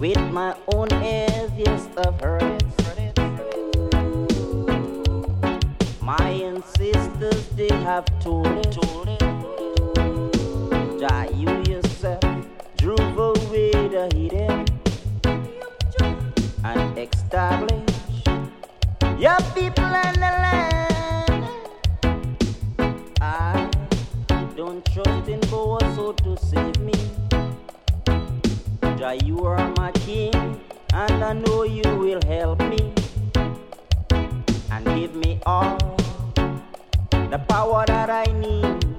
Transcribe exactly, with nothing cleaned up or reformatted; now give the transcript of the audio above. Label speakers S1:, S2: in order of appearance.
S1: With my own ears, yes, I've heard it. My ancestors, they have told it. Told it. Jah, you yourself drove away the hidden and established your people and the land. I don't trust in power so to save me. Jah, you are my king, and I know you will help me and give me all the power that I need